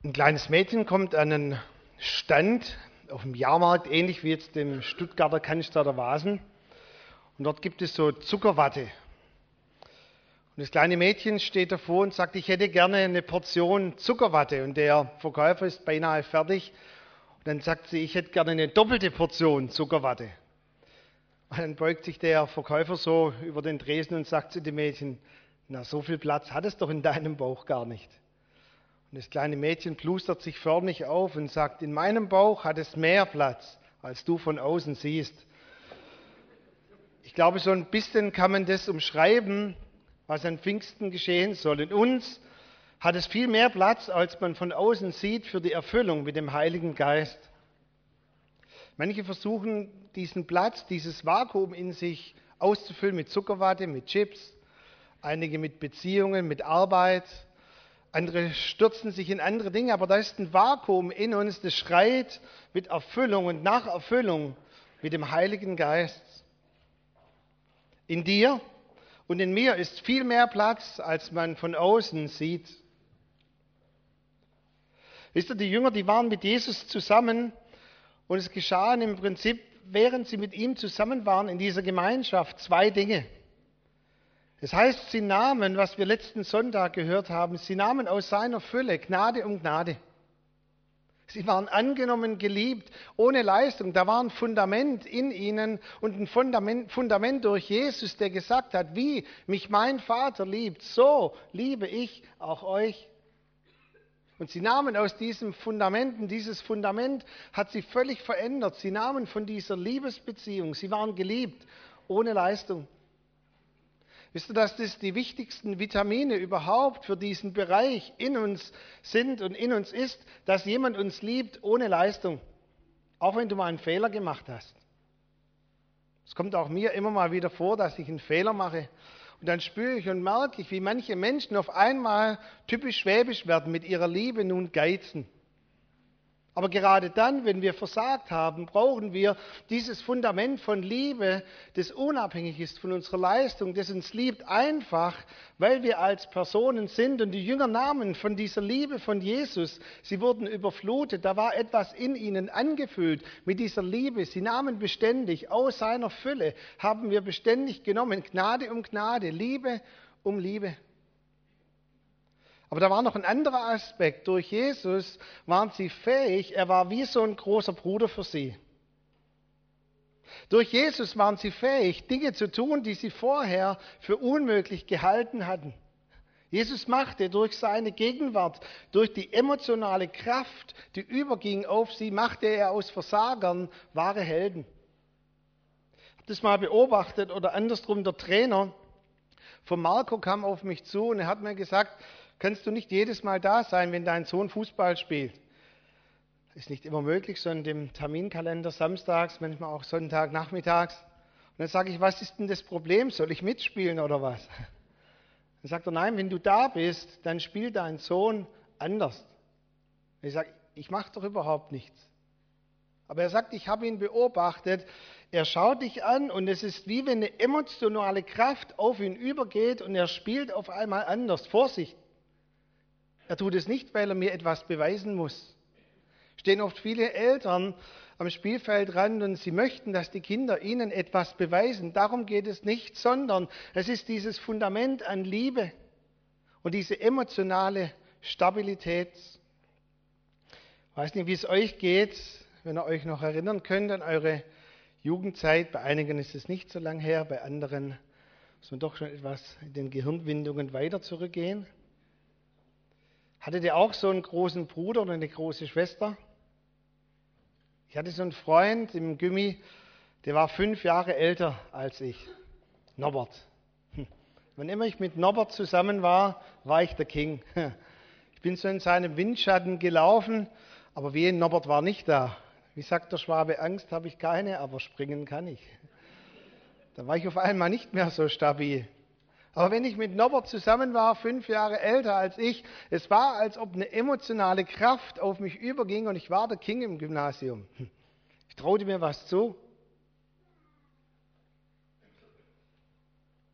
Ein kleines Mädchen kommt an einen Stand auf dem Jahrmarkt, ähnlich wie jetzt dem Stuttgarter Cannstatter Wasen. Und dort gibt es so Zuckerwatte. Und das kleine Mädchen steht davor und sagt, ich hätte gerne eine Portion Zuckerwatte. Und der Verkäufer ist beinahe fertig. Und dann sagt sie, ich hätte gerne eine doppelte Portion Zuckerwatte. Und dann beugt sich der Verkäufer so über den Tresen und sagt zu dem Mädchen, na, so viel Platz hat es doch in deinem Bauch gar nicht. Und das kleine Mädchen plustert sich förmlich auf und sagt, in meinem Bauch hat es mehr Platz, als du von außen siehst. Ich glaube, so ein bisschen kann man das umschreiben, was an Pfingsten geschehen soll. In uns hat es viel mehr Platz, als man von außen sieht, für die Erfüllung mit dem Heiligen Geist. Manche versuchen, diesen Platz, dieses Vakuum in sich auszufüllen mit Zuckerwatte, mit Chips, einige mit Beziehungen, mit Arbeit. Andere stürzen sich in andere Dinge, aber da ist ein Vakuum in uns, das schreit mit Erfüllung und nach Erfüllung mit dem Heiligen Geist. In dir und in mir ist viel mehr Platz, als man von außen sieht. Wisst ihr, die Jünger, die waren mit Jesus zusammen und es geschahen im Prinzip, während sie mit ihm zusammen waren in dieser Gemeinschaft, zwei Dinge. Das heißt, sie nahmen, was wir letzten Sonntag gehört haben, sie nahmen aus seiner Fülle Gnade um Gnade. Sie waren angenommen, geliebt, ohne Leistung. Da war ein Fundament in ihnen und ein Fundament durch Jesus, der gesagt hat, wie mich mein Vater liebt, so liebe ich auch euch. Und sie nahmen aus diesem Fundament, und dieses Fundament hat sie völlig verändert. Sie nahmen von dieser Liebesbeziehung, sie waren geliebt, ohne Leistung. Wisst ihr, dass das die wichtigsten Vitamine überhaupt für diesen Bereich in uns sind und in uns ist, dass jemand uns liebt ohne Leistung, auch wenn du mal einen Fehler gemacht hast. Es kommt auch mir immer mal wieder vor, dass ich einen Fehler mache und dann spüre ich und merke ich, wie manche Menschen auf einmal typisch schwäbisch werden, mit ihrer Liebe nun geizen. Aber gerade dann, wenn wir versagt haben, brauchen wir dieses Fundament von Liebe, das unabhängig ist von unserer Leistung, das uns liebt, einfach, weil wir als Personen sind. Und die Jünger nahmen von dieser Liebe von Jesus, sie wurden überflutet, da war etwas in ihnen angefüllt mit dieser Liebe. Sie nahmen beständig aus seiner Fülle, haben wir beständig genommen, Gnade um Gnade, Liebe um Liebe. Aber da war noch ein anderer Aspekt. Durch Jesus waren sie fähig, er war wie so ein großer Bruder für sie. Durch Jesus waren sie fähig, Dinge zu tun, die sie vorher für unmöglich gehalten hatten. Jesus machte durch seine Gegenwart, durch die emotionale Kraft, die überging auf sie, machte er aus Versagern wahre Helden. Ich habe das mal beobachtet oder andersrum, der Trainer von Marco kam auf mich zu und er hat mir gesagt, kannst du nicht jedes Mal da sein, wenn dein Sohn Fußball spielt? Ist nicht immer möglich, so in dem Terminkalender samstags, manchmal auch Sonntagnachmittags. Und dann sage ich, was ist denn das Problem? Soll ich mitspielen oder was? Dann sagt er, nein, wenn du da bist, dann spielt dein Sohn anders. Ich sage, ich mache doch überhaupt nichts. Aber er sagt, ich habe ihn beobachtet, er schaut dich an und es ist wie wenn eine emotionale Kraft auf ihn übergeht und er spielt auf einmal anders. Vorsicht! Er tut es nicht, weil er mir etwas beweisen muss. Stehen oft viele Eltern am Spielfeldrand und sie möchten, dass die Kinder ihnen etwas beweisen. Darum geht es nicht, sondern es ist dieses Fundament an Liebe und diese emotionale Stabilität. Ich weiß nicht, wie es euch geht, wenn ihr euch noch erinnern könnt an eure Jugendzeit. Bei einigen ist es nicht so lang her, bei anderen muss man doch schon etwas in den Gehirnwindungen weiter zurückgehen. Hattet ihr auch so einen großen Bruder oder eine große Schwester? Ich hatte so einen Freund im Gymi, der war 5 Jahre älter als ich. Norbert. Wann immer ich mit Norbert zusammen war, war ich der King. Ich bin so in seinem Windschatten gelaufen, aber wehe, Norbert war nicht da. Wie sagt der Schwabe, Angst habe ich keine, aber springen kann ich. Da war ich auf einmal nicht mehr so stabil. Aber wenn ich mit Norbert zusammen war, 5 Jahre älter als ich, es war, als ob eine emotionale Kraft auf mich überging und ich war der King im Gymnasium. Ich traute mir was zu.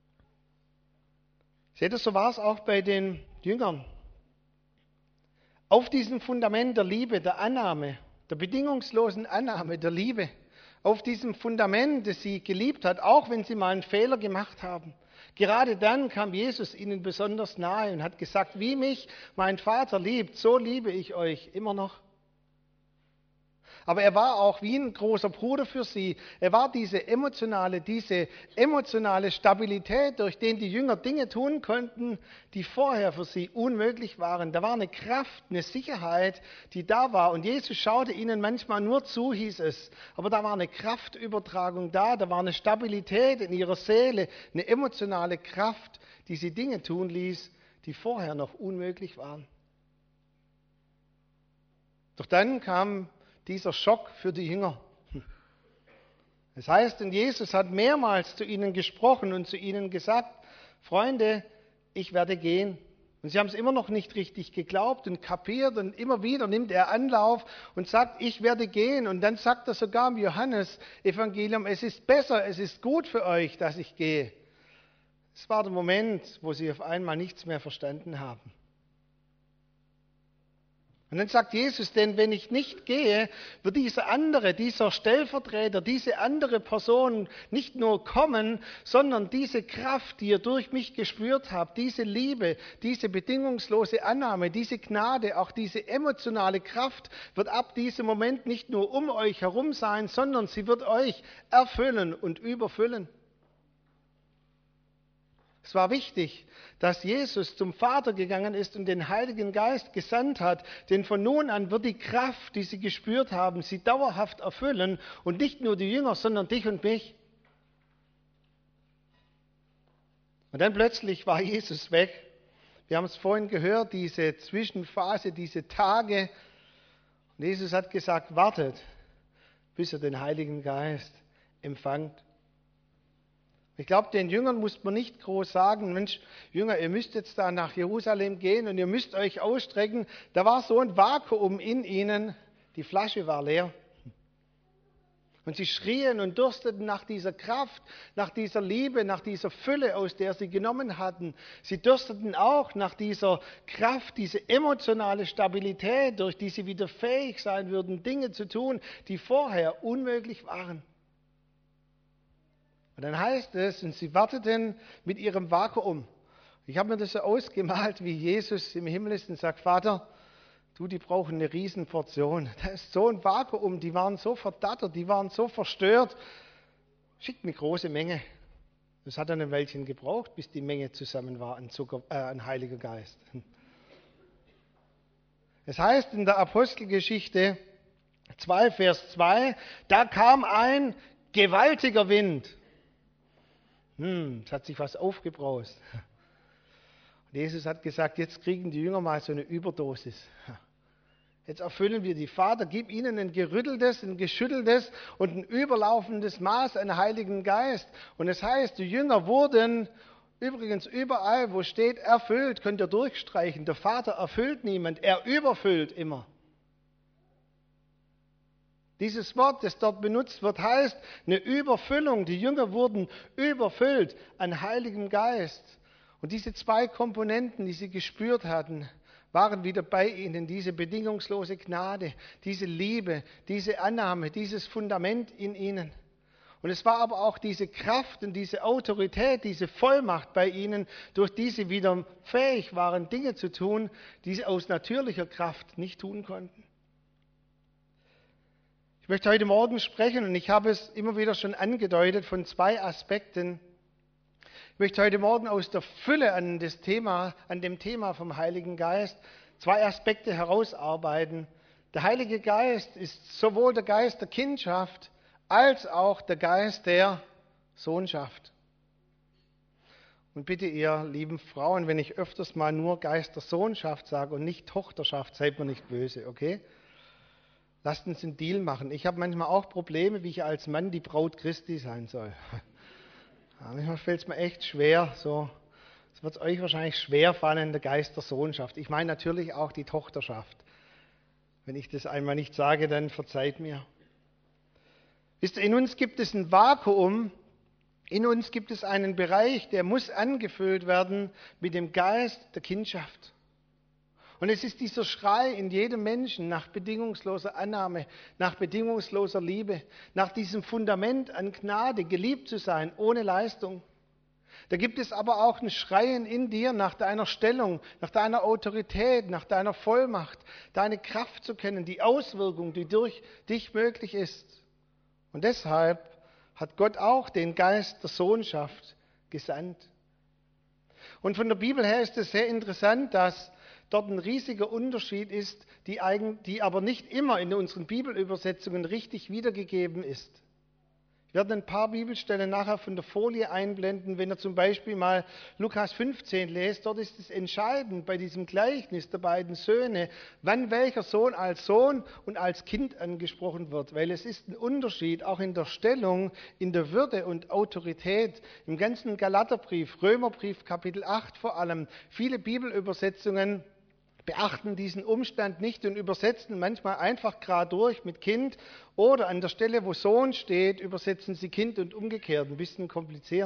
Seht ihr, so war es auch bei den Jüngern. Auf diesem Fundament der Liebe, der Annahme, der bedingungslosen Annahme, der Liebe, auf diesem Fundament, das sie geliebt hat, auch wenn sie mal einen Fehler gemacht haben. Gerade dann kam Jesus ihnen besonders nahe und hat gesagt, wie mich mein Vater liebt, so liebe ich euch immer noch. Aber er war auch wie ein großer Bruder für sie. Er war diese emotionale Stabilität, durch den die Jünger Dinge tun konnten, die vorher für sie unmöglich waren. Da war eine Kraft, eine Sicherheit, die da war. Und Jesus schaute ihnen manchmal nur zu, hieß es. Aber da war eine Kraftübertragung da war eine Stabilität in ihrer Seele, eine emotionale Kraft, die sie Dinge tun ließ, die vorher noch unmöglich waren. Doch dann kam dieser Schock für die Jünger. Das heißt, und Jesus hat mehrmals zu ihnen gesprochen und zu ihnen gesagt, Freunde, ich werde gehen. Und sie haben es immer noch nicht richtig geglaubt und kapiert und immer wieder nimmt er Anlauf und sagt, ich werde gehen. Und dann sagt er sogar im Johannes-Evangelium, es ist besser, es ist gut für euch, dass ich gehe. Es war der Moment, wo sie auf einmal nichts mehr verstanden haben. Und dann sagt Jesus, denn wenn ich nicht gehe, wird dieser Stellvertreter, diese andere Person nicht nur kommen, sondern diese Kraft, die ihr durch mich gespürt habt, diese Liebe, diese bedingungslose Annahme, diese Gnade, auch diese emotionale Kraft wird ab diesem Moment nicht nur um euch herum sein, sondern sie wird euch erfüllen und überfüllen. Es war wichtig, dass Jesus zum Vater gegangen ist und den Heiligen Geist gesandt hat, denn von nun an wird die Kraft, die sie gespürt haben, sie dauerhaft erfüllen und nicht nur die Jünger, sondern dich und mich. Und dann plötzlich war Jesus weg. Wir haben es vorhin gehört, diese Zwischenphase, diese Tage. Und Jesus hat gesagt, wartet, bis ihr den Heiligen Geist empfangt. Ich glaube, den Jüngern muss man nicht groß sagen, Mensch, Jünger, ihr müsst jetzt da nach Jerusalem gehen und ihr müsst euch ausstrecken. Da war so ein Vakuum in ihnen, die Flasche war leer. Und sie schrien und dursteten nach dieser Kraft, nach dieser Liebe, nach dieser Fülle, aus der sie genommen hatten. Sie dursteten auch nach dieser Kraft, diese emotionale Stabilität, durch die sie wieder fähig sein würden, Dinge zu tun, die vorher unmöglich waren. Und dann heißt es, und sie warteten mit ihrem Vakuum. Ich habe mir das so ausgemalt, wie Jesus im Himmel ist und sagt, Vater, die brauchen eine Riesenportion. Da ist so ein Vakuum, die waren so verdattert, die waren so verstört. Schickt eine große Menge. Das hat dann ein Weilchen gebraucht, bis die Menge zusammen war an Heiliger Geist. Es heißt in der Apostelgeschichte 2, Vers 2, da kam ein gewaltiger Wind. Es hat sich was aufgebraust. Und Jesus hat gesagt, jetzt kriegen die Jünger mal so eine Überdosis. Jetzt erfüllen wir die. Vater, gib ihnen ein gerütteltes, ein geschütteltes und ein überlaufendes Maß an Heiligen Geist. Und es heißt, die Jünger wurden übrigens überall, wo steht erfüllt, könnt ihr durchstreichen. Der Vater erfüllt niemand, er überfüllt immer. Dieses Wort, das dort benutzt wird, heißt eine Überfüllung. Die Jünger wurden überfüllt an Heiligem Geist. Und diese zwei Komponenten, die sie gespürt hatten, waren wieder bei ihnen. Diese bedingungslose Gnade, diese Liebe, diese Annahme, dieses Fundament in ihnen. Und es war aber auch diese Kraft und diese Autorität, diese Vollmacht bei ihnen, durch die sie wieder fähig waren, Dinge zu tun, die sie aus natürlicher Kraft nicht tun konnten. Ich möchte heute Morgen sprechen, und ich habe es immer wieder schon angedeutet, von zwei Aspekten. Ich möchte heute Morgen aus der Fülle an dem Thema vom Heiligen Geist zwei Aspekte herausarbeiten. Der Heilige Geist ist sowohl der Geist der Kindschaft als auch der Geist der Sohnschaft. Und bitte ihr lieben Frauen, wenn ich öfters mal nur Geist der Sohnschaft sage und nicht Tochterschaft, seid mir nicht böse, okay? Lasst uns einen Deal machen. Ich habe manchmal auch Probleme, wie ich als Mann die Braut Christi sein soll. Ja, manchmal fällt es mir echt schwer. So. Es wird euch wahrscheinlich schwer fallen, der Geist der Sohnschaft. Ich meine natürlich auch die Tochterschaft. Wenn ich das einmal nicht sage, dann verzeiht mir. Wisst ihr, in uns gibt es ein Vakuum. In uns gibt es einen Bereich, der muss angefüllt werden mit dem Geist der Kindschaft. Und es ist dieser Schrei in jedem Menschen nach bedingungsloser Annahme, nach bedingungsloser Liebe, nach diesem Fundament an Gnade, geliebt zu sein, ohne Leistung. Da gibt es aber auch ein Schreien in dir nach deiner Stellung, nach deiner Autorität, nach deiner Vollmacht, deine Kraft zu kennen, die Auswirkung, die durch dich möglich ist. Und deshalb hat Gott auch den Geist der Sohnschaft gesandt. Und von der Bibel her ist es sehr interessant, dass dort ein riesiger Unterschied ist, die aber nicht immer in unseren Bibelübersetzungen richtig wiedergegeben ist. Ich werde ein paar Bibelstellen nachher von der Folie einblenden. Wenn ihr zum Beispiel mal Lukas 15 lest, dort ist es entscheidend bei diesem Gleichnis der beiden Söhne, wann welcher Sohn als Sohn und als Kind angesprochen wird. Weil es ist ein Unterschied, auch in der Stellung, in der Würde und Autorität. Im ganzen Galaterbrief, Römerbrief, Kapitel 8 vor allem, viele Bibelübersetzungen beachten diesen Umstand nicht und übersetzen manchmal einfach gerade durch mit Kind oder an der Stelle, wo Sohn steht, übersetzen sie Kind und umgekehrt. Ein bisschen kompliziert.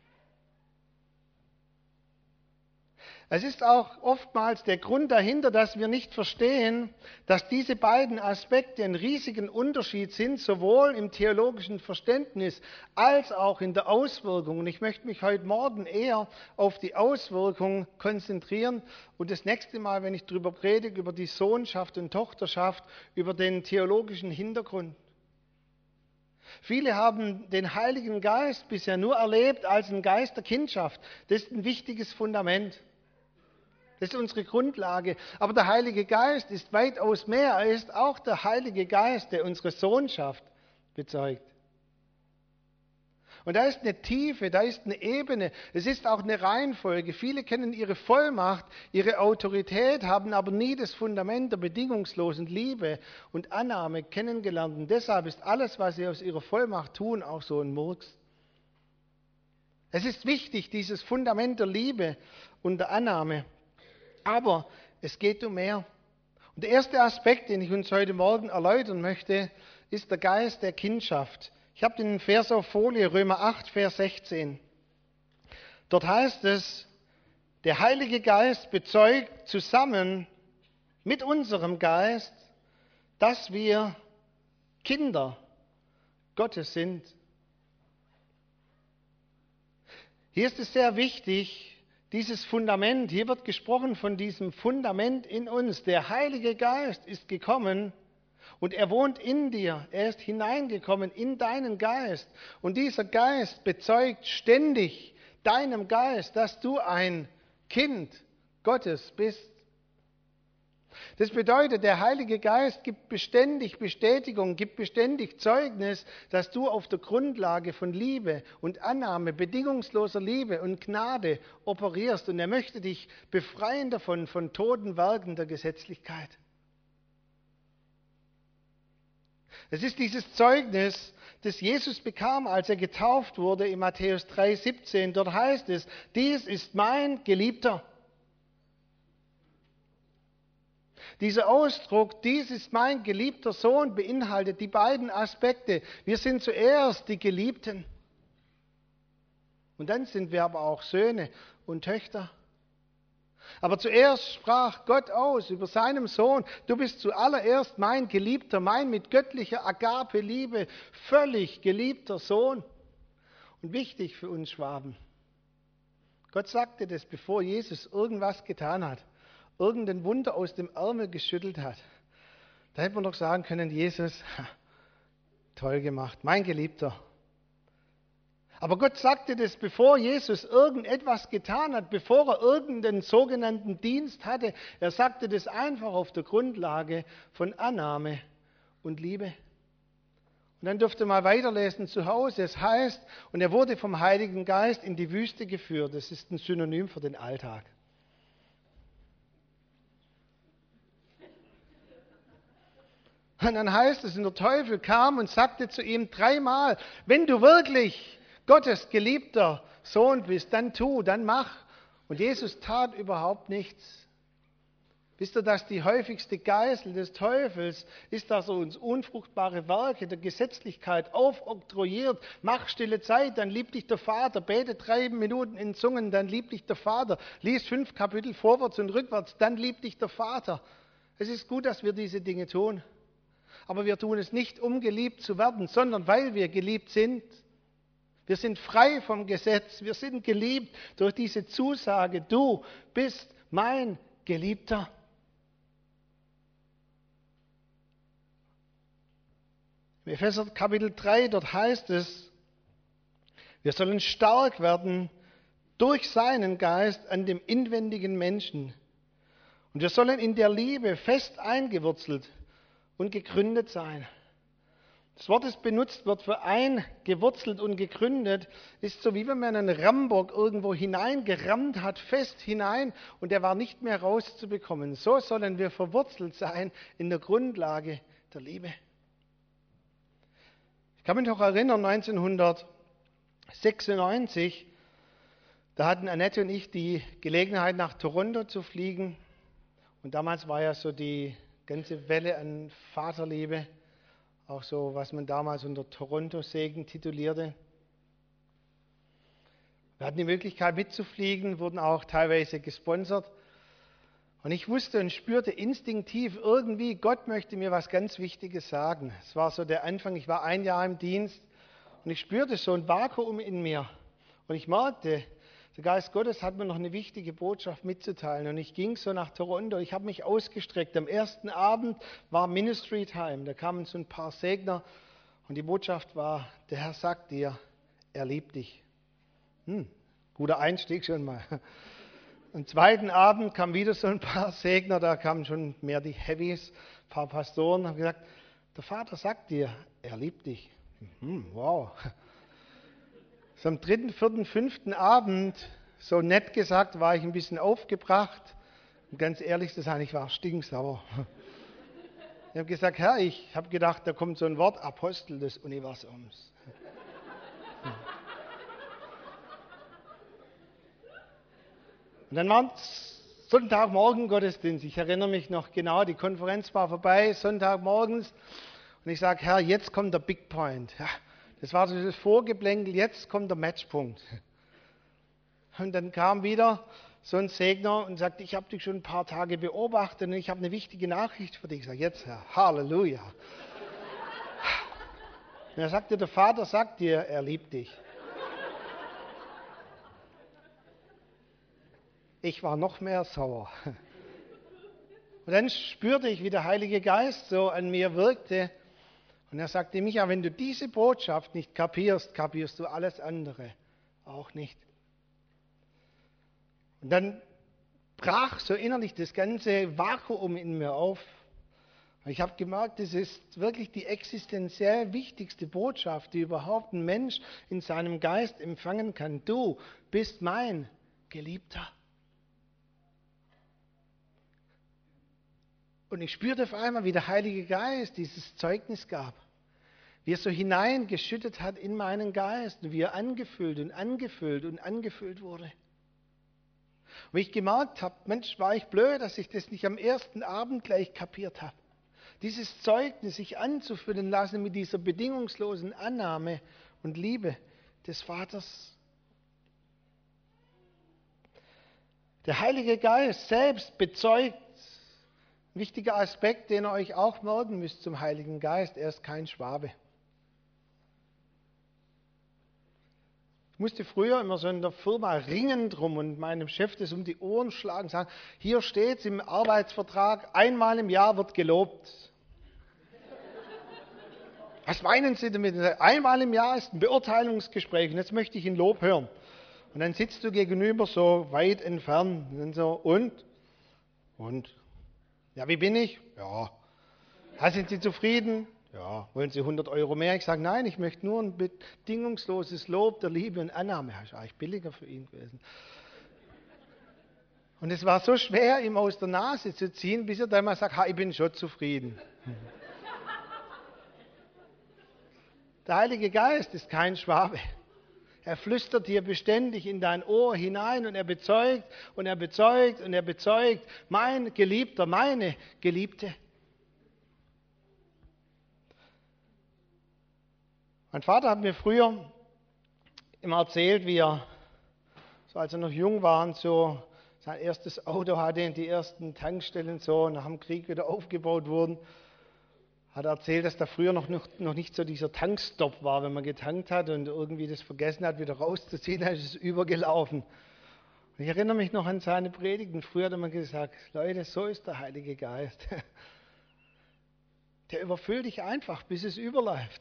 Es ist auch oftmals der Grund dahinter, dass wir nicht verstehen, dass diese beiden Aspekte einen riesigen Unterschied sind, sowohl im theologischen Verständnis als auch in der Auswirkung. Und ich möchte mich heute Morgen eher auf die Auswirkung konzentrieren und das nächste Mal, wenn ich darüber predige, über die Sohnschaft und Tochterschaft, über den theologischen Hintergrund. Viele haben den Heiligen Geist bisher nur erlebt als einen Geist der Kindschaft. Das ist ein wichtiges Fundament. Das ist unsere Grundlage. Aber der Heilige Geist ist weitaus mehr. Er ist auch der Heilige Geist, der unsere Sohnschaft bezeugt. Und da ist eine Tiefe, da ist eine Ebene, es ist auch eine Reihenfolge. Viele kennen ihre Vollmacht, ihre Autorität, haben aber nie das Fundament der bedingungslosen Liebe und Annahme kennengelernt. Und deshalb ist alles, was sie aus ihrer Vollmacht tun, auch so ein Murks. Es ist wichtig, dieses Fundament der Liebe und der Annahme. Aber es geht um mehr. Und der erste Aspekt, den ich uns heute Morgen erläutern möchte, ist der Geist der Kindschaft. Ich habe den Vers auf Folie, Römer 8, Vers 16. Dort heißt es, der Heilige Geist bezeugt zusammen mit unserem Geist, dass wir Kinder Gottes sind. Hier ist es sehr wichtig, dieses Fundament, hier wird gesprochen von diesem Fundament in uns. Der Heilige Geist ist gekommen und er wohnt in dir. Er ist hineingekommen in deinen Geist. Und dieser Geist bezeugt ständig deinem Geist, dass du ein Kind Gottes bist. Das bedeutet, der Heilige Geist gibt beständig Bestätigung, gibt beständig Zeugnis, dass du auf der Grundlage von Liebe und Annahme, bedingungsloser Liebe und Gnade operierst. Und er möchte dich befreien davon, von toten Werken der Gesetzlichkeit. Es ist dieses Zeugnis, das Jesus bekam, als er getauft wurde in Matthäus 3,17. Dort heißt es, dies ist mein Geliebter. Dieser Ausdruck, dies ist mein geliebter Sohn, beinhaltet die beiden Aspekte. Wir sind zuerst die Geliebten. Und dann sind wir aber auch Söhne und Töchter. Aber zuerst sprach Gott aus über seinem Sohn, du bist zuallererst mein Geliebter, mein mit göttlicher Agape-Liebe völlig geliebter Sohn. Und wichtig für uns Schwaben, Gott sagte das, bevor Jesus irgendwas getan hat, irgendein Wunder aus dem Ärmel geschüttelt hat. Da hätte man doch sagen können, Jesus, toll gemacht, mein Geliebter. Aber Gott sagte das, bevor Jesus irgendetwas getan hat, bevor er irgendeinen sogenannten Dienst hatte. Er sagte das einfach auf der Grundlage von Annahme und Liebe. Und dann dürft ihr mal weiterlesen zu Hause. Es heißt, und er wurde vom Heiligen Geist in die Wüste geführt. Das ist ein Synonym für den Alltag. Und dann heißt es, und der Teufel kam und sagte zu ihm dreimal, wenn du wirklich Gottes geliebter Sohn bist, dann tu, dann mach. Und Jesus tat überhaupt nichts. Wisst ihr, dass die häufigste Geißel des Teufels ist, dass er uns unfruchtbare Werke der Gesetzlichkeit aufoktroyiert. Mach stille Zeit, dann liebt dich der Vater. Bete 3 Minuten in Zungen, dann liebt dich der Vater. Lies 5 Kapitel vorwärts und rückwärts, dann liebt dich der Vater. Es ist gut, dass wir diese Dinge tun. Aber wir tun es nicht, um geliebt zu werden, sondern weil wir geliebt sind. Wir sind frei vom Gesetz. Wir sind geliebt durch diese Zusage. Du bist mein Geliebter. Im Epheser Kapitel 3, dort heißt es, wir sollen stark werden durch seinen Geist an dem inwendigen Menschen. Und wir sollen in der Liebe fest eingewurzelt und gegründet sein. Das Wort, das benutzt wird für eingewurzelt und gegründet, ist so wie wenn man einen Rambock irgendwo hineingerammt hat, fest hinein, und der war nicht mehr rauszubekommen. So sollen wir verwurzelt sein in der Grundlage der Liebe. Ich kann mich noch erinnern, 1996, da hatten Annette und ich die Gelegenheit, nach Toronto zu fliegen. Und damals war ja so die ganze Welle an Vaterliebe, auch so, was man damals unter Toronto-Segen titulierte. Wir hatten die Möglichkeit mitzufliegen, wurden auch teilweise gesponsert. Und ich wusste und spürte instinktiv irgendwie, Gott möchte mir was ganz Wichtiges sagen. Es war so der Anfang, ich war 1 Jahr im Dienst und ich spürte so ein Vakuum in mir. Und ich merkte, der Geist Gottes hat mir noch eine wichtige Botschaft mitzuteilen. Und ich ging so nach Toronto, ich habe mich ausgestreckt. Am ersten Abend war Ministry Time, da kamen so ein paar Segner und die Botschaft war, der Herr sagt dir, er liebt dich. Guter Einstieg schon mal. Am zweiten Abend kamen wieder so ein paar Segner, da kamen schon mehr die Heavies, ein paar Pastoren, haben gesagt, der Vater sagt dir, er liebt dich. Wow. So am 3., 4., 5. Abend, so nett gesagt, war ich ein bisschen aufgebracht. Und ganz ehrlich zu sein, ich war stinksauer. Ich habe gesagt, Herr, ich habe gedacht, da kommt so ein Wort, Apostel des Universums. Und dann war Sonntagmorgen Gottesdienst. Ich erinnere mich noch genau, die Konferenz war vorbei, Sonntagmorgens. Und ich sage, Herr, jetzt kommt der Big Point. Ja, das war so das Vorgeplänkel, jetzt kommt der Matchpunkt. Und dann kam wieder so ein Segner und sagte, ich habe dich schon ein paar Tage beobachtet und ich habe eine wichtige Nachricht für dich. Ich sage, jetzt Herr, Halleluja. Und er sagte, der Vater sagt dir, er liebt dich. Ich war noch mehr sauer. Und dann spürte ich, wie der Heilige Geist so an mir wirkte. Und er sagte, Micha, wenn du diese Botschaft nicht kapierst, kapierst du alles andere auch nicht. Und dann brach so innerlich das ganze Vakuum in mir auf. Und ich habe gemerkt, das ist wirklich die existenziell wichtigste Botschaft, die überhaupt ein Mensch in seinem Geist empfangen kann. Du bist mein Geliebter. Und ich spürte auf einmal, wie der Heilige Geist dieses Zeugnis gab. Wie er so hineingeschüttet hat in meinen Geist und wie er angefüllt und angefüllt und angefüllt wurde. Und wie ich gemerkt habe, Mensch, war ich blöd, dass ich das nicht am ersten Abend gleich kapiert habe. Dieses Zeugnis sich anzufüllen lassen mit dieser bedingungslosen Annahme und Liebe des Vaters. Der Heilige Geist selbst bezeugt, ein wichtiger Aspekt, den ihr euch auch merken müsst zum Heiligen Geist, er ist kein Schwabe. Ich musste früher immer so in der Firma ringen drum und meinem Chef das um die Ohren schlagen und sagen, hier steht es im Arbeitsvertrag, einmal im Jahr wird gelobt. Was meinen Sie damit? Einmal im Jahr ist ein Beurteilungsgespräch und jetzt möchte ich ein Lob hören. Und dann sitzt du gegenüber so weit entfernt und dann so, und? Ja, wie bin ich? Ja. Sind Sie zufrieden? Ja. Wollen Sie 100 Euro mehr? Ich sage, nein, ich möchte nur ein bedingungsloses Lob der Liebe und Annahme. Das ist eigentlich billiger für ihn gewesen. Und es war so schwer, ihm aus der Nase zu ziehen, bis er dann mal sagt, ich bin schon zufrieden. Der Heilige Geist ist kein Schwabe. Er flüstert dir beständig in dein Ohr hinein und er bezeugt und er bezeugt und er bezeugt, mein Geliebter, meine Geliebte. Mein Vater hat mir früher immer erzählt, wie er, so als er noch jung war, und so sein erstes Auto hatte und die ersten Tankstellen so nach dem Krieg wieder aufgebaut wurden. Hat er erzählt, dass da früher noch nicht so dieser Tankstopp war, wenn man getankt hat und irgendwie das vergessen hat, wieder rauszuziehen, dann ist es übergelaufen. Und ich erinnere mich noch an seine Predigten. Früher hat er mal gesagt, Leute, so ist der Heilige Geist. Der überfüllt dich einfach, bis es überläuft.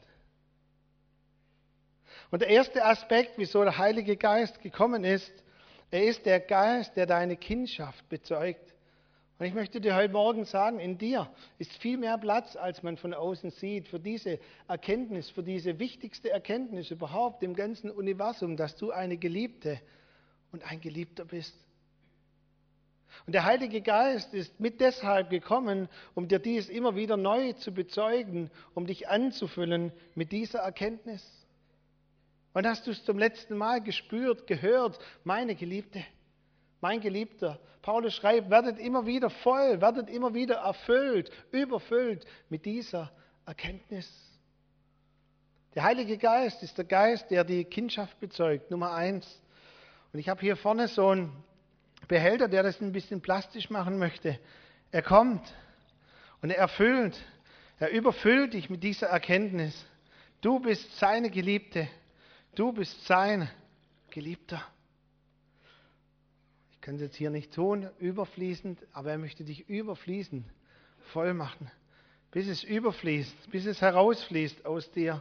Und der erste Aspekt, wieso der Heilige Geist gekommen ist, er ist der Geist, der deine Kindschaft bezeugt. Und ich möchte dir heute Morgen sagen, in dir ist viel mehr Platz, als man von außen sieht, für diese Erkenntnis, für diese wichtigste Erkenntnis überhaupt im ganzen Universum, dass du eine Geliebte und ein Geliebter bist. Und der Heilige Geist ist mit deshalb gekommen, um dir dies immer wieder neu zu bezeugen, um dich anzufüllen mit dieser Erkenntnis. Wann hast du es zum letzten Mal gespürt, gehört, meine Geliebte? Mein Geliebter, Paulus schreibt, werdet immer wieder voll, werdet immer wieder erfüllt, überfüllt mit dieser Erkenntnis. Der Heilige Geist ist der Geist, der die Kindschaft bezeugt, Nummer 1. Und ich habe hier vorne so einen Behälter, der das ein bisschen plastisch machen möchte. Er kommt und er erfüllt, er überfüllt dich mit dieser Erkenntnis. Du bist seine Geliebte, du bist sein Geliebter. Ich kann es jetzt hier nicht tun, überfließend, aber er möchte dich überfließend voll machen, bis es überfließt, bis es herausfließt aus dir.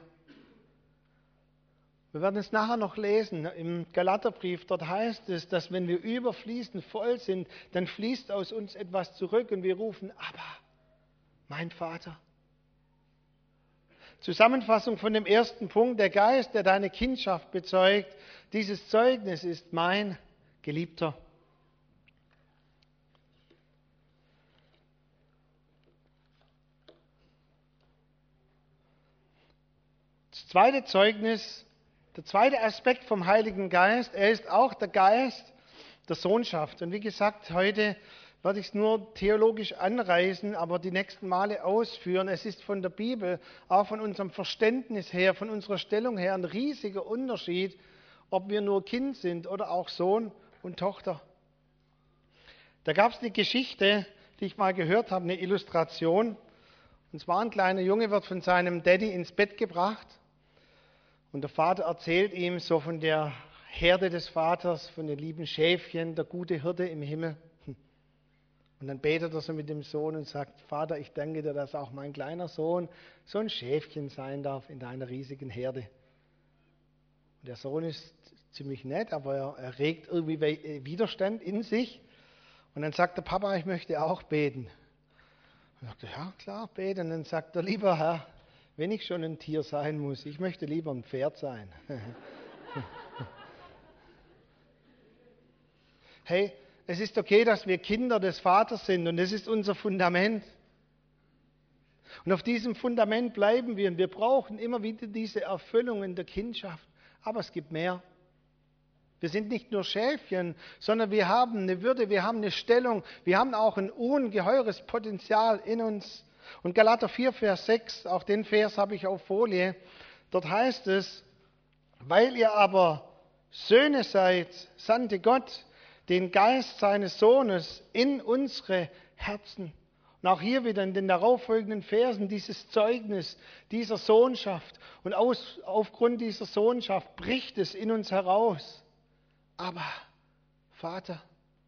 Wir werden es nachher noch lesen, im Galaterbrief, dort heißt es, dass wenn wir überfließend voll sind, dann fließt aus uns etwas zurück und wir rufen, Abba, mein Vater. Zusammenfassung von dem ersten Punkt, der Geist, der deine Kindschaft bezeugt, dieses Zeugnis ist mein Geliebter. Das zweite Zeugnis, der zweite Aspekt vom Heiligen Geist, er ist auch der Geist der Sohnschaft. Und wie gesagt, heute werde ich es nur theologisch anreißen, aber die nächsten Male ausführen. Es ist von der Bibel, auch von unserem Verständnis her, von unserer Stellung her ein riesiger Unterschied, ob wir nur Kind sind oder auch Sohn und Tochter. Da gab es eine Geschichte, die ich mal gehört habe, eine Illustration. Und zwar ein kleiner Junge wird von seinem Daddy ins Bett gebracht. Und der Vater erzählt ihm so von der Herde des Vaters, von den lieben Schäfchen, der gute Hirte im Himmel. Und dann betet er so mit dem Sohn und sagt, Vater, ich danke dir, dass auch mein kleiner Sohn so ein Schäfchen sein darf in deiner riesigen Herde. Und der Sohn ist ziemlich nett, aber er regt irgendwie Widerstand in sich. Und dann sagt der Papa, ich möchte auch beten. Und er sagt, ja klar, beten. Und dann sagt er, lieber Herr, wenn ich schon ein Tier sein muss, ich möchte lieber ein Pferd sein. Hey, es ist okay, dass wir Kinder des Vaters sind und das ist unser Fundament. Und auf diesem Fundament bleiben wir und wir brauchen immer wieder diese Erfüllung in der Kindschaft. Aber es gibt mehr. Wir sind nicht nur Schäfchen, sondern wir haben eine Würde, wir haben eine Stellung, wir haben auch ein ungeheures Potenzial in uns. Und Galater 4, Vers 6, auch den Vers habe ich auf Folie, dort heißt es, weil ihr aber Söhne seid, sandte Gott den Geist seines Sohnes in unsere Herzen. Und auch hier wieder in den darauffolgenden Versen dieses Zeugnis dieser Sohnschaft. Und aufgrund dieser Sohnschaft bricht es in uns heraus. Aber Vater.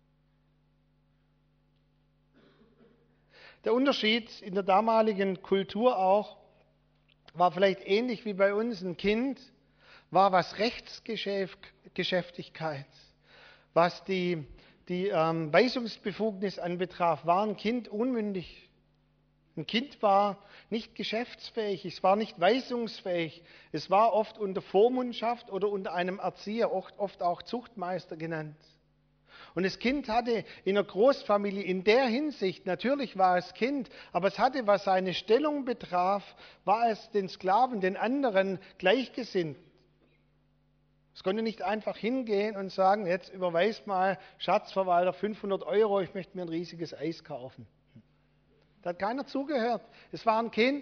Der Unterschied in der damaligen Kultur auch war vielleicht ähnlich wie bei uns ein Kind, war was Rechtsgeschäftigkeit, was die Weisungsbefugnis anbetraf, war ein Kind unmündig. Ein Kind war nicht geschäftsfähig, es war nicht weisungsfähig, es war oft unter Vormundschaft oder unter einem Erzieher, oft auch Zuchtmeister genannt. Und das Kind hatte in der Großfamilie in der Hinsicht, natürlich war es Kind, aber es hatte, was seine Stellung betraf, war es den Sklaven, den anderen gleichgesinnt. Es konnte nicht einfach hingehen und sagen, jetzt überweis mal, Schatzverwalter, 500 €, ich möchte mir ein riesiges Eis kaufen. Da hat keiner zugehört. Es war ein Kind.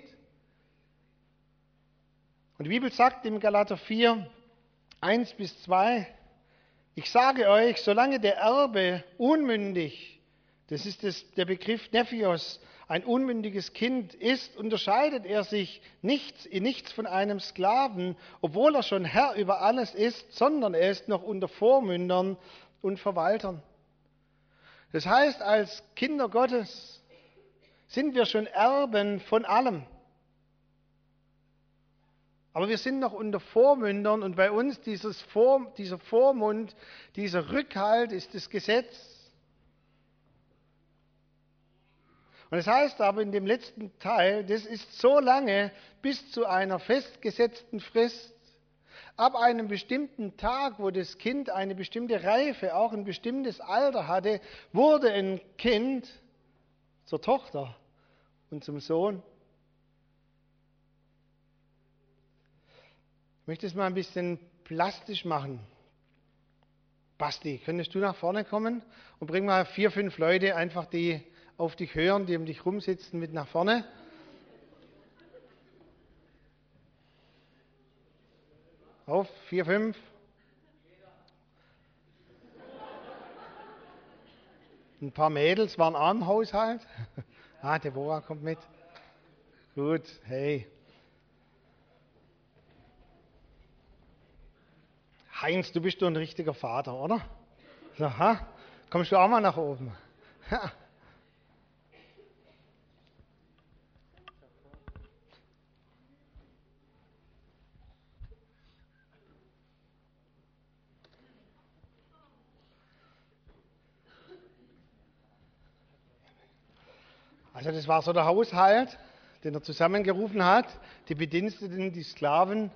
Und die Bibel sagt im Galater 4, 1-2, ich sage euch, solange der Erbe unmündig, das ist der Begriff Nephios, ein unmündiges Kind ist, unterscheidet er sich in nichts von einem Sklaven, obwohl er schon Herr über alles ist, sondern er ist noch unter Vormündern und Verwaltern. Das heißt, als Kinder Gottes sind wir schon Erben von allem. Aber wir sind noch unter Vormündern und bei uns dieser Vormund, dieser Rückhalt ist das Gesetz. Und es heißt aber in dem letzten Teil, das ist so lange bis zu einer festgesetzten Frist. Ab einem bestimmten Tag, wo das Kind eine bestimmte Reife, auch ein bestimmtes Alter hatte, wurde ein Kind zur Tochter und zum Sohn. Ich möchte es mal ein bisschen plastisch machen. Basti, könntest du nach vorne kommen und bring mal 4, 5 Leute einfach, die auf dich hören, die um dich rumsitzen, mit nach vorne. Auf, 4, 5. Ein paar Mädels waren auch im Haushalt. Deborah kommt mit. Gut, hey. Heinz, du bist doch ein richtiger Vater, oder? So, kommst du auch mal nach oben? Ha. Also das war so der Haushalt, den er zusammengerufen hat, die Bediensteten, die Sklaven.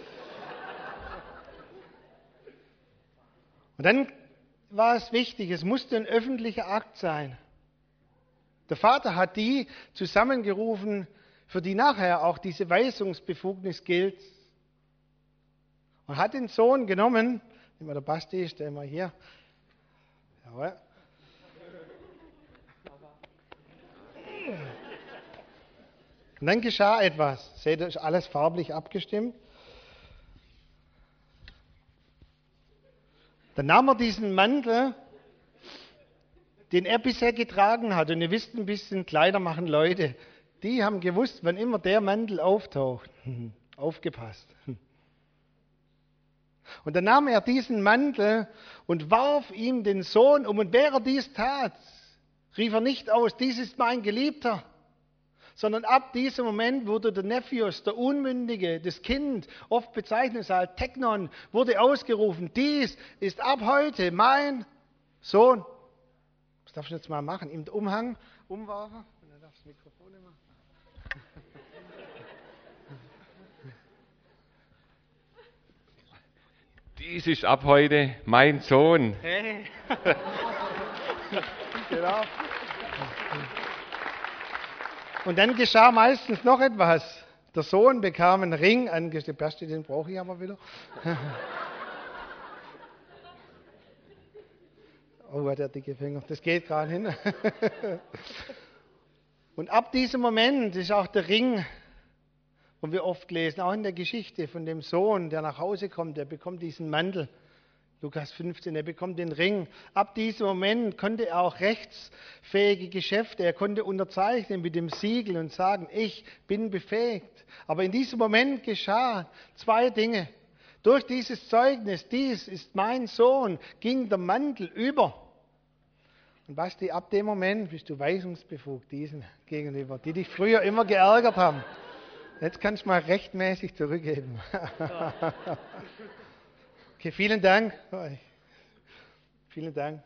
Und dann war es wichtig, es musste ein öffentlicher Akt sein. Der Vater hat die zusammengerufen, für die nachher auch diese Weisungsbefugnis gilt. Und hat den Sohn genommen, nimm mal der Basti, stell mal hier. Jawohl. Und dann geschah etwas. Seht ihr, ist alles farblich abgestimmt. Dann nahm er diesen Mantel, den er bisher getragen hat. Und ihr wisst ein bisschen, Kleider machen Leute. Die haben gewusst, wann immer der Mantel auftaucht. Aufgepasst. Und dann nahm er diesen Mantel und warf ihm den Sohn um. Und wer er dies tat, rief er nicht aus, dies ist mein Geliebter. Sondern ab diesem Moment wurde der Nephios, der Unmündige, das Kind, oft bezeichnet als Teknon, wurde ausgerufen, dies ist ab heute mein Sohn. Das darfst du jetzt mal machen, im Umhang umwerfen. Und dann darfst du das Mikrofon nehmen. Dies ist ab heute mein Sohn. Hey. Genau. Und dann geschah meistens noch etwas. Der Sohn bekam einen Ring angestellt. Basti, den brauche ich aber wieder. Oh, hat der dicke Finger. Das geht gerade hin. Und ab diesem Moment ist auch der Ring, und wir oft lesen, auch in der Geschichte von dem Sohn, der nach Hause kommt, der bekommt diesen Mantel. Lukas 15, er bekommt den Ring. Ab diesem Moment konnte er auch rechtsfähige Geschäfte, er konnte unterzeichnen mit dem Siegel und sagen, ich bin befähigt. Aber in diesem Moment geschah 2 Dinge. Durch dieses Zeugnis, dies ist mein Sohn, ging der Mantel über. Und Basti, ab dem Moment bist du weisungsbefugt diesen gegenüber, die dich früher immer geärgert haben. Jetzt kannst du mal rechtmäßig zurückgeben. Okay, vielen Dank. Vielen Dank.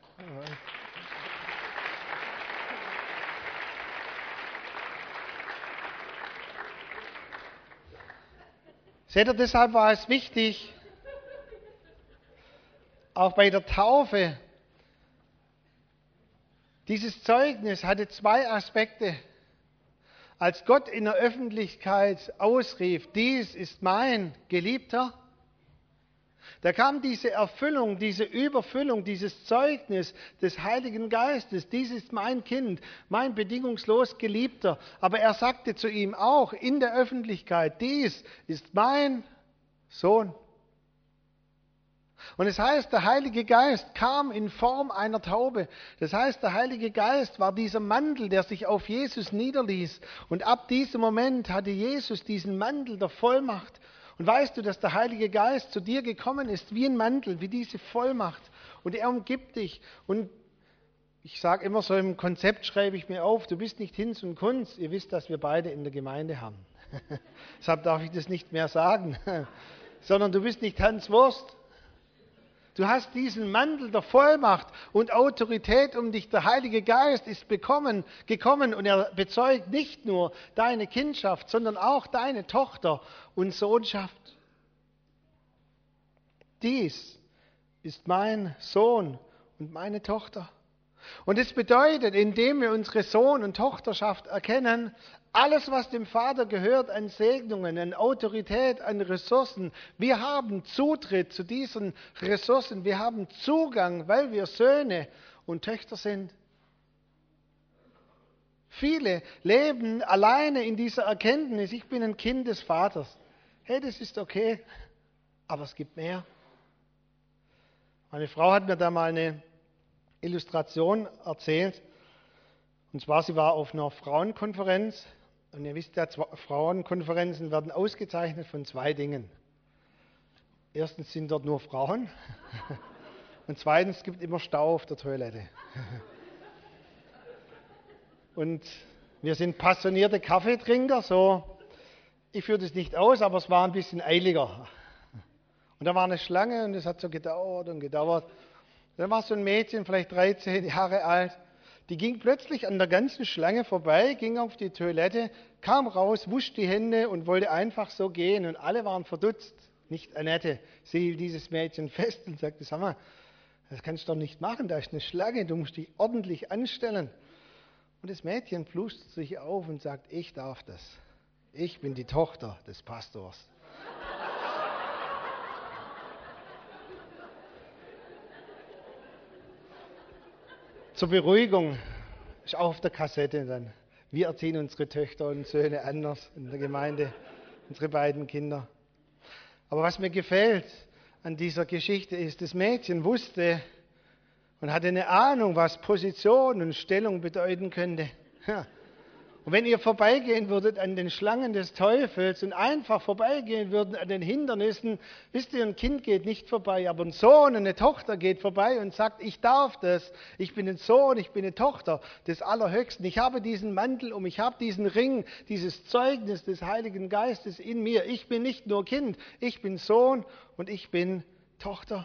Seht ihr, deshalb war es wichtig, auch bei der Taufe, dieses Zeugnis hatte 2 Aspekte. Als Gott in der Öffentlichkeit ausrief, dies ist mein Geliebter, Da kam diese Erfüllung, diese Überfüllung, dieses Zeugnis des Heiligen Geistes. Dies ist mein Kind, mein bedingungslos Geliebter. Aber er sagte zu ihm auch in der Öffentlichkeit, dies ist mein Sohn. Und es heißt, der Heilige Geist kam in Form einer Taube. Das heißt, der Heilige Geist war dieser Mantel, der sich auf Jesus niederließ. Und ab diesem Moment hatte Jesus diesen Mantel der Vollmacht. Und weißt du, dass der Heilige Geist zu dir gekommen ist wie ein Mantel, wie diese Vollmacht. Und er umgibt dich. Und ich sage immer so im Konzept, schreibe ich mir auf, du bist nicht Hinz und Kunz. Ihr wisst, dass wir beide in der Gemeinde haben. Deshalb darf ich das nicht mehr sagen. Sondern du bist nicht Hans Wurst. Du hast diesen Mantel der Vollmacht und Autorität um dich. Der Heilige Geist ist gekommen und er bezeugt nicht nur deine Kindschaft, sondern auch deine Tochter und Sohnschaft. Dies ist mein Sohn und meine Tochter. Und es bedeutet, indem wir unsere Sohn- und Tochterschaft erkennen, alles, was dem Vater gehört an Segnungen, an Autorität, an Ressourcen, wir haben Zutritt zu diesen Ressourcen, wir haben Zugang, weil wir Söhne und Töchter sind. Viele leben alleine in dieser Erkenntnis, ich bin ein Kind des Vaters. Hey, das ist okay, aber es gibt mehr. Meine Frau hat mir da mal eine Illustration erzählt. Und zwar, sie war auf einer Frauenkonferenz. Und ihr wisst ja, Frauenkonferenzen werden ausgezeichnet von 2 Dingen. Erstens sind dort nur Frauen. Und zweitens, es gibt immer Stau auf der Toilette. Und wir sind passionierte Kaffeetrinker. So, ich führe das nicht aus, aber es war ein bisschen eiliger. Und da war eine Schlange und es hat so gedauert und gedauert. Dann war so ein Mädchen, vielleicht 13 Jahre alt, die ging plötzlich an der ganzen Schlange vorbei, ging auf die Toilette, kam raus, wusch die Hände und wollte einfach so gehen. Und alle waren verdutzt. Nicht Annette. Sie hielt dieses Mädchen fest und sagte, sag mal, das kannst du doch nicht machen, da ist eine Schlange, du musst dich ordentlich anstellen. Und das Mädchen plustert sich auf und sagt, ich darf das. Ich bin die Tochter des Pastors. Zur Beruhigung, ist auch auf der Kassette dann. Wir erziehen unsere Töchter und Söhne anders in der Gemeinde, unsere beiden Kinder. Aber was mir gefällt an dieser Geschichte ist, das Mädchen wusste und hatte eine Ahnung, was Position und Stellung bedeuten könnte. Ja. Und wenn ihr vorbeigehen würdet an den Schlangen des Teufels und einfach vorbeigehen würdet an den Hindernissen, wisst ihr, ein Kind geht nicht vorbei, aber ein Sohn und eine Tochter geht vorbei und sagt, ich darf das, ich bin ein Sohn, ich bin eine Tochter des Allerhöchsten, ich habe diesen Mantel ich habe diesen Ring, dieses Zeugnis des Heiligen Geistes in mir. Ich bin nicht nur Kind, ich bin Sohn und ich bin Tochter.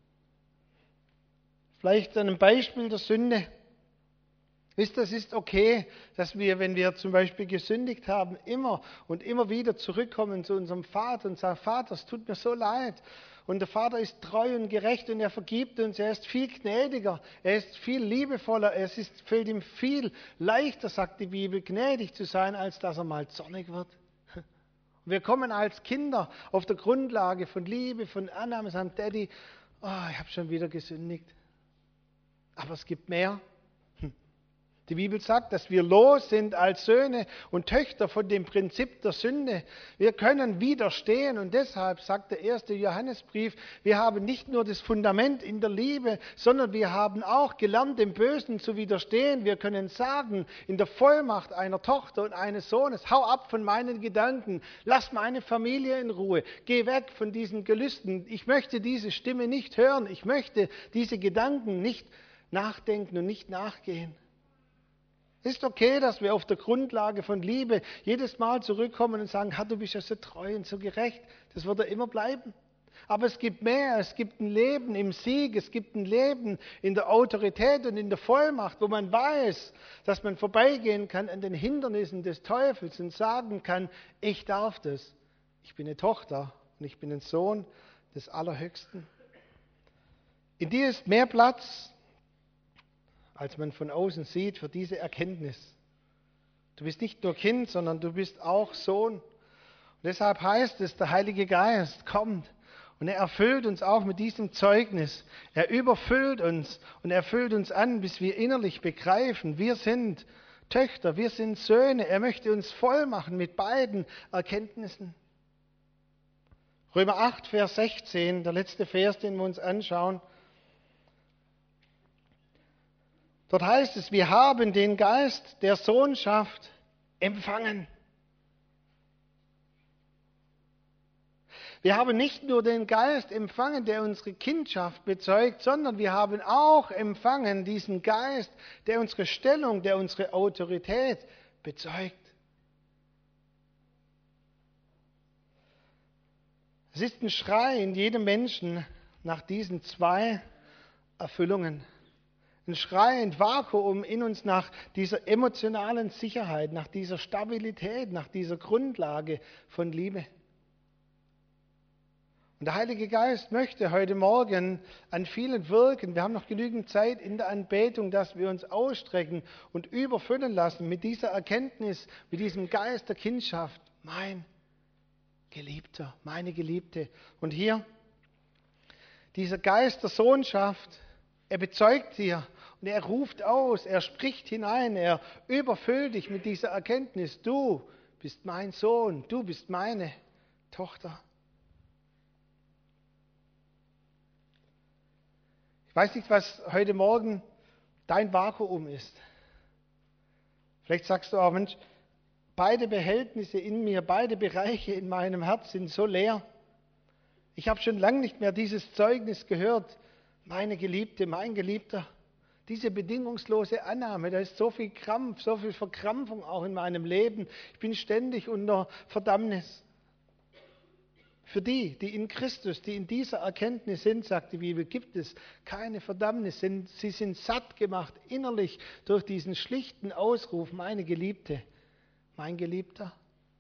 Vielleicht ein Beispiel der Sünde. Wisst ihr, es ist okay, dass wir, wenn wir zum Beispiel gesündigt haben, immer und immer wieder zurückkommen zu unserem Vater und sagen, Vater, es tut mir so leid. Und der Vater ist treu und gerecht und er vergibt uns. Er ist viel gnädiger, er ist viel liebevoller, fällt ihm viel leichter, sagt die Bibel, gnädig zu sein, als dass er mal zornig wird. Und wir kommen als Kinder auf der Grundlage von Liebe, von Annahme, sagen, Daddy, ich habe schon wieder gesündigt. Aber es gibt mehr. Die Bibel sagt, dass wir los sind als Söhne und Töchter von dem Prinzip der Sünde. Wir können widerstehen und deshalb sagt der 1. Johannesbrief, wir haben nicht nur das Fundament in der Liebe, sondern wir haben auch gelernt, dem Bösen zu widerstehen. Wir können sagen, in der Vollmacht einer Tochter und eines Sohnes, hau ab von meinen Gedanken, lass meine Familie in Ruhe, geh weg von diesen Gelüsten. Ich möchte diese Stimme nicht hören, ich möchte diese Gedanken nicht nachdenken und nicht nachgehen. Es ist okay, dass wir auf der Grundlage von Liebe jedes Mal zurückkommen und sagen, Herr, du bist ja so treu und so gerecht. Das wird er immer bleiben. Aber es gibt mehr. Es gibt ein Leben im Sieg. Es gibt ein Leben in der Autorität und in der Vollmacht, wo man weiß, dass man vorbeigehen kann an den Hindernissen des Teufels und sagen kann, ich darf das. Ich bin eine Tochter und ich bin ein Sohn des Allerhöchsten. In dir ist mehr Platz, als man von außen sieht, für diese Erkenntnis. Du bist nicht nur Kind, sondern du bist auch Sohn. Und deshalb heißt es, der Heilige Geist kommt Und er erfüllt uns auch mit diesem Zeugnis. Er überfüllt uns und er füllt uns an, bis wir innerlich begreifen, wir sind Töchter, wir sind Söhne. Er möchte uns voll machen mit beiden Erkenntnissen. Römer 8, Vers 16, der letzte Vers, den wir uns anschauen. Dort heißt es, wir haben den Geist der Sohnschaft empfangen. Wir haben nicht nur den Geist empfangen, der unsere Kindschaft bezeugt, sondern wir haben auch empfangen diesen Geist, der unsere Stellung, der unsere Autorität bezeugt. Es ist ein Schrei in jedem Menschen nach diesen zwei Erfüllungen. Ein Schrei, ein Vakuum in uns nach dieser emotionalen Sicherheit, nach dieser Stabilität, nach dieser Grundlage von Liebe. Und der Heilige Geist möchte heute Morgen an vielen wirken. Wir haben noch genügend Zeit in der Anbetung, dass wir uns ausstrecken und überfüllen lassen mit dieser Erkenntnis, mit diesem Geist der Kindschaft. Mein Geliebter, meine Geliebte. Und hier, dieser Geist der Sohnschaft, er bezeugt dir und er ruft aus, er spricht hinein, er überfüllt dich mit dieser Erkenntnis. Du bist mein Sohn, du bist meine Tochter. Ich weiß nicht, was heute Morgen dein Vakuum ist. Vielleicht sagst du auch, Mensch, beide Behältnisse in mir, beide Bereiche in meinem Herz sind so leer. Ich habe schon lange nicht mehr dieses Zeugnis gehört, meine Geliebte, mein Geliebter. Diese bedingungslose Annahme, da ist so viel Krampf, so viel Verkrampfung auch in meinem Leben. Ich bin ständig unter Verdammnis. Für die in Christus, die in dieser Erkenntnis sind, sagt die Bibel, gibt es keine Verdammnis. Sie sind satt gemacht innerlich durch diesen schlichten Ausruf, meine Geliebte, mein Geliebter.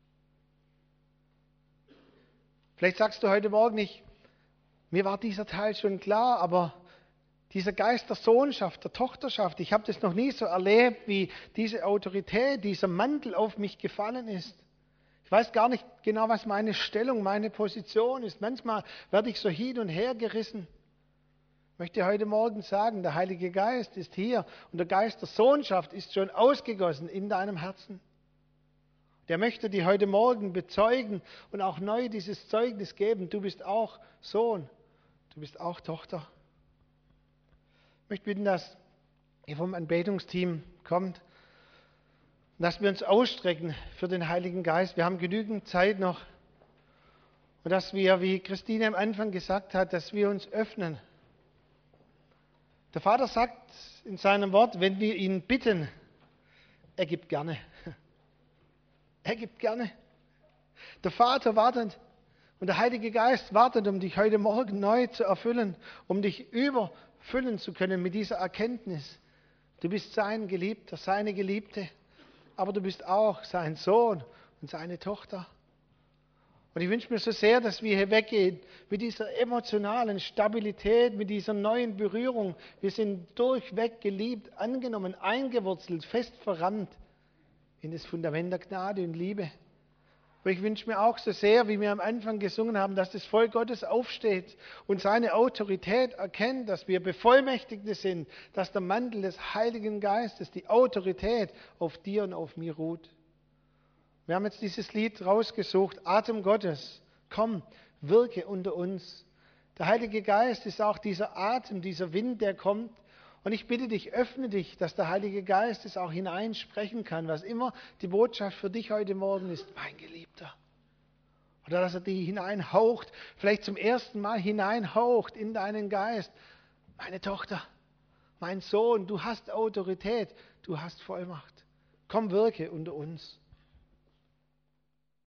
Vielleicht sagst du heute Morgen nicht, mir war dieser Teil schon klar, aber dieser Geist der Sohnschaft, der Tochterschaft, ich habe das noch nie so erlebt, wie diese Autorität, dieser Mantel auf mich gefallen ist. Ich weiß gar nicht genau, was meine Stellung, meine Position ist. Manchmal werde ich so hin und her gerissen. Ich möchte heute Morgen sagen, der Heilige Geist ist hier und der Geist der Sohnschaft ist schon ausgegossen in deinem Herzen. Der möchte dir heute Morgen bezeugen und auch neu dieses Zeugnis geben. Du bist auch Sohn, du bist auch Tochter. Ich möchte bitten, dass ihr vom Anbetungsteam kommt. Dass wir uns ausstrecken für den Heiligen Geist. Wir haben genügend Zeit noch. Und dass wir, wie Christine am Anfang gesagt hat, dass wir uns öffnen. Der Vater sagt in seinem Wort, wenn wir ihn bitten, er gibt gerne. Er gibt gerne. Der Vater wartet und der Heilige Geist wartet, um dich heute Morgen neu zu erfüllen, um dich überfüllen zu können mit dieser Erkenntnis. Du bist sein Geliebter, seine Geliebte. Aber du bist auch sein Sohn und seine Tochter. Und ich wünsche mir so sehr, dass wir hier weggehen mit dieser emotionalen Stabilität, mit dieser neuen Berührung. Wir sind durchweg geliebt, angenommen, eingewurzelt, fest verrannt in das Fundament der Gnade und Liebe. Aber ich wünsche mir auch so sehr, wie wir am Anfang gesungen haben, dass das Volk Gottes aufsteht und seine Autorität erkennt, dass wir Bevollmächtigte sind, dass der Mantel des Heiligen Geistes, die Autorität auf dir und auf mir ruht. Wir haben jetzt dieses Lied rausgesucht, Atem Gottes, komm, wirke unter uns. Der Heilige Geist ist auch dieser Atem, dieser Wind, der kommt. Und ich bitte dich, öffne dich, dass der Heilige Geist es auch hineinsprechen kann, was immer die Botschaft für dich heute Morgen ist, mein Geliebter. Oder dass er dich hineinhaucht, vielleicht zum ersten Mal hineinhaucht in deinen Geist. Meine Tochter, mein Sohn, du hast Autorität, du hast Vollmacht. Komm, wirke unter uns.